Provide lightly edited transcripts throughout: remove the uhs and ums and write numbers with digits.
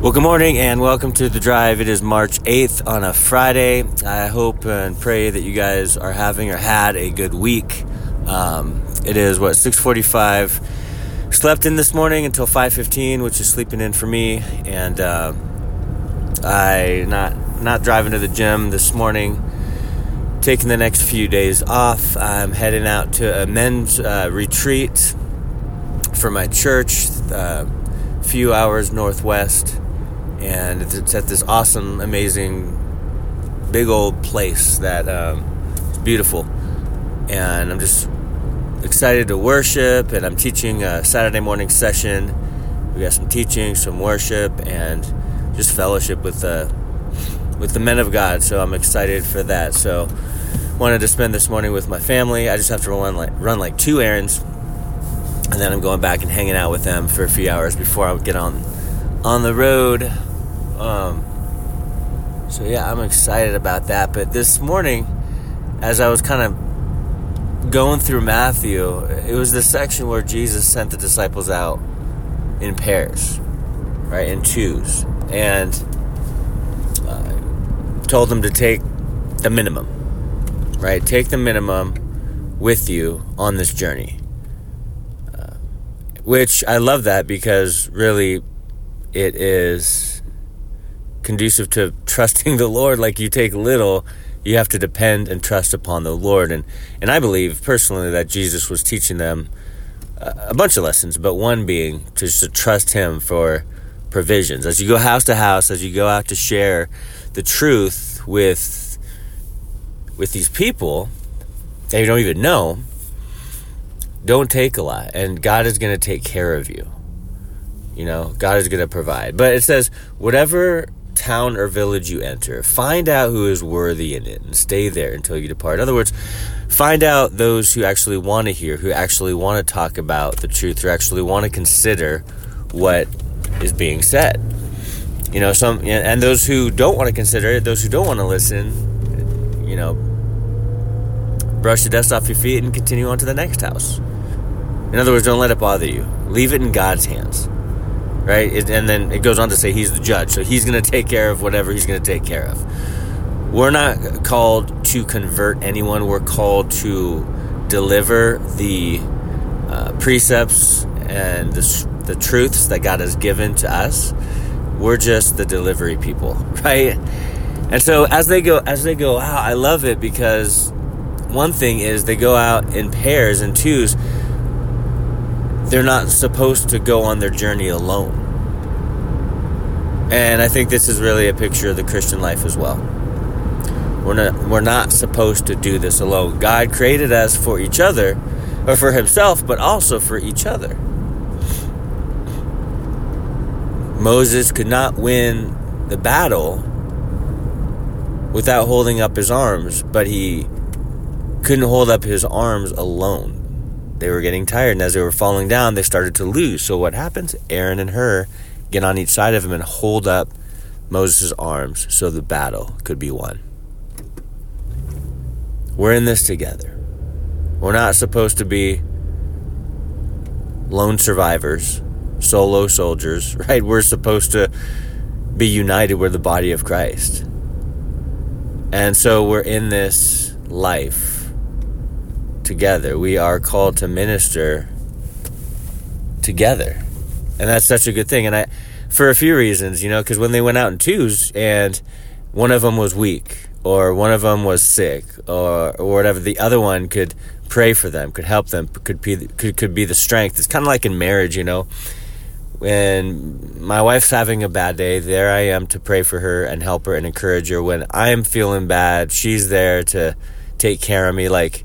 Well, good morning and welcome to The Drive. It is March 8th on a Friday. I hope and pray that you guys are having or had a good week. It is, 6:45. Slept in this morning until 5:15, which is sleeping in for me. And I not driving to the gym this morning. Taking the next few days off. I'm heading out to a men's retreat for my church, a few hours northwest. And it's at this awesome, amazing, big old place that is beautiful. And I'm just excited to worship, and I'm teaching a Saturday morning session. We got some teaching, some worship, and just fellowship with the men of God. So I'm excited for that. So wanted to spend this morning with my family. I just have to run like 2 errands, and then I'm going back and hanging out with them for a few hours before I get on the road. So yeah, I'm excited about that. But this morning, as I was kind of going through Matthew, it was the section where Jesus sent the disciples out in pairs, right, in twos, and told them to take the minimum, right? Take the minimum with you on this journey. Which I love that, because really it is conducive to trusting the Lord. Like, you take little, you have to depend and trust upon the Lord. And I believe personally that Jesus was teaching them a bunch of lessons, but one being just to trust Him for provisions. As you go house to house, as you go out to share the truth with these people that you don't even know, don't take a lot, and God is going to take care of you. You know, God is going to provide. But it says, whatever town or village you enter, find out who is worthy in it and stay there until you depart. In other words, find out those who actually want to hear, who actually want to talk about the truth, who actually want to consider what is being said. You know, and those who don't want to consider it, those who don't want to listen, you know, brush the dust off your feet and continue on to the next house. In other words, don't let it bother you. Leave it in God's hands. Right? And then it goes on to say He's the judge. So He's going to take care of whatever He's going to take care of. We're not called to convert anyone. We're called to deliver the precepts and the truths that God has given to us. We're just the delivery people, right? And so as they go out, I love it, because one thing is they go out in pairs and twos. They're not supposed to go on their journey alone. And I think this is really a picture of the Christian life as well. We're not supposed to do this alone. God created us for each other, or for Himself, but also for each other. Moses could not win the battle without holding up his arms, but he couldn't hold up his arms alone. They were getting tired, and as they were falling down, they started to lose. So what happens? Aaron and Hur get on each side of him and hold up Moses' arms so the battle could be won. We're in this together. We're not supposed to be lone survivors, solo soldiers, right? We're supposed to be united. We're the body of Christ. And so we're in this life together. We are called to minister together. And that's such a good thing. And for a few reasons, you know, because when they went out in twos and one of them was weak, or one of them was sick, or whatever, the other one could pray for them, could help them, could be the strength. It's kind of like in marriage, you know. When my wife's having a bad day, there I am to pray for her and help her and encourage her. When I am feeling bad, she's there to take care of me. Like,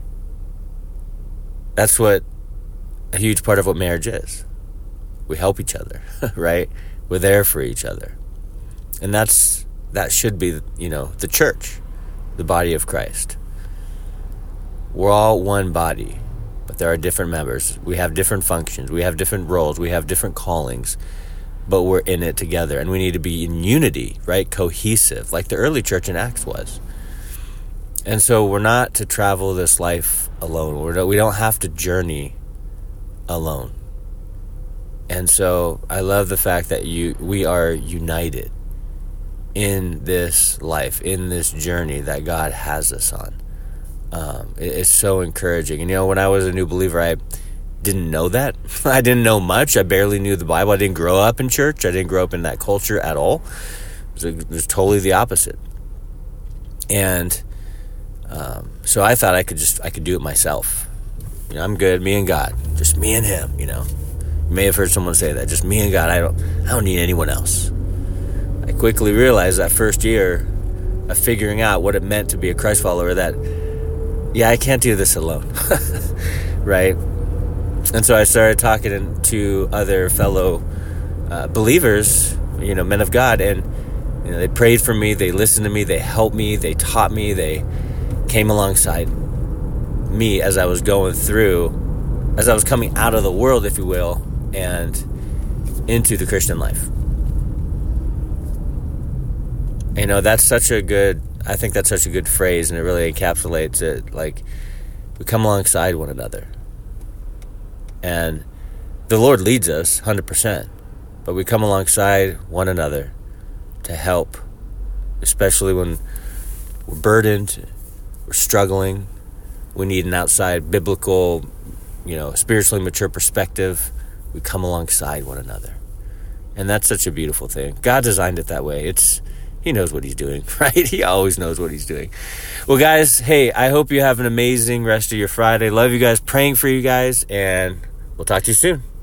that's what a huge part of what marriage is. We help each other, right? We're there for each other. And that should be, you know, the church, the body of Christ. We're all one body, but there are different members. We have different functions. We have different roles. We have different callings, but we're in it together. And we need to be in unity, right? Cohesive, like the early church in Acts was. And so we're not to travel this life alone. We don't have to journey alone. And so I love the fact that we are united in this life, in this journey that God has us on. It's so encouraging. And, when I was a new believer, I didn't know that. I didn't know much. I barely knew the Bible. I didn't grow up in church. I didn't grow up in that culture at all. It was totally the opposite. And so I thought I could do it myself. I'm good, me and God, just me and Him. You may have heard someone say that, just me and God. I don't need anyone else. I quickly realized that first year of figuring out what it meant to be a Christ follower that, I can't do this alone, right? And so I started talking to other fellow believers, men of God, and they prayed for me, they listened to me, they helped me, they taught me, they came alongside me as I was going through, as I was coming out of the world, if you will, and into the Christian life. I think that's such a good phrase, and it really encapsulates it. Like, we come alongside one another. And the Lord leads us 100%, but we come alongside one another to help, especially when we're burdened, we're struggling, we need an outside biblical, spiritually mature perspective. We come alongside one another. And that's such a beautiful thing. God designed it that way. He knows what He's doing, right? He always knows what He's doing. Well, guys, hey, I hope you have an amazing rest of your Friday. Love you guys, praying for you guys, and we'll talk to you soon.